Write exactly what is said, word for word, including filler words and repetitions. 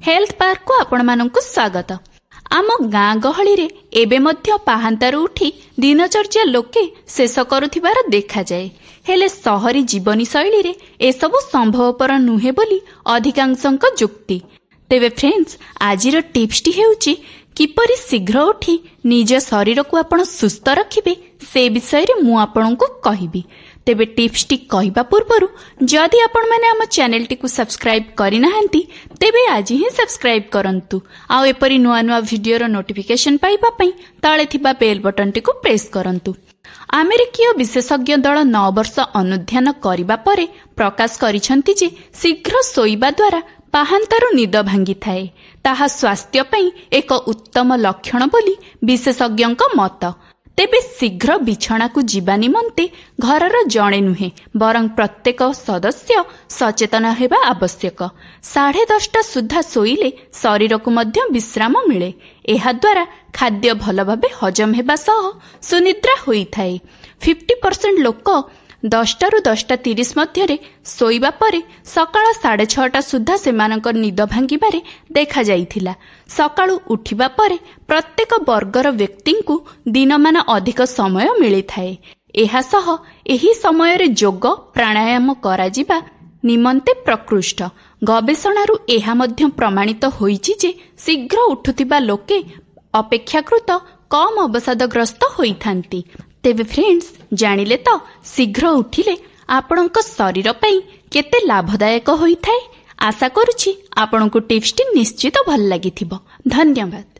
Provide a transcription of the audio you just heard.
Health park को आपण मानकु स्वागत। आम गाँ गहली रे एबे मध्य पाहांतारू उठी दिनचर्या लोके शेष करुथिबार देखा जाए। हेले सहरी जीवनी शैली रे एसबु संभवपर नुहे बोली अधिकांशक जुक्ति। तेबे फ्रेंड्स, आजिर टिप्सटी हेउची किपरि शीघ्र उठी निज शरीर को आपण सुस्थ रखिबे से विषय रे मु आपनकु कहिबी। तेबे टिप्सटी कहिबा पूर्वरु जदि आपण माने हम चैनल टी को सब्सक्राइब करि नाहंती तेबे आज ही सब्सक्राइब करंतु। आ एपरि नुआ नुआ वीडियो रो नोटिफिकेशन पाइबा पई तळे थिबा बेल बटन टी को प्रेस करंतु। अमेरिकीय विशेषज्ञ दल नौ वर्ष अनुध्यान करिबा परे प्रकाश करिसंती जे शीघ्र सोइबा द्वारा पाहांतारू निद भांगी थाए ताहा स्वास्थ्य पई एक उत्तम लक्षण बोली विशेषज्ञक मत। तेबे शीघ्र बिछणा को जीवा निमंते घरर जणे नुहे बरं प्रत्येक सदस्य सचेतन हेबा आवश्यक। साढ़े दसटा सुधा सोइले शरीर को मध्य विश्राम मिले। एहा द्वारा खाद्य भल भाबे हजम हेबा सह सुनिद्रा होई थाए। फिफ्टी परसेंट लोक दसटा रु दसटा तीस मध्य सोइबा परे सकाळ साढ़े छटा सुधा सेमानक निद भांगिबारे देखा जाइथिला। सकाळु उठिबा परे प्रत्येक वर्गर व्यक्ति को दिनमान अधिक समय मिली थाए। एहा सह एही समय रे योग प्राणायाम कराजिबा निमंते प्रकृष्ट। गवेषणारु एहा मध्य प्रमाणित होईछि जे शीघ्र उठुथिबा लोके अपेक्षाकृत कम अवसादग्रस्त होइथांती। तेबे फ्रेंड्स, जानिले तो शीघ्र उठिले आपणक शरीर पई केते लाभदायक होइथाए। आशा करूछि आपणको टिप्सटी निश्चित भल लागिथिबो। धन्यवाद।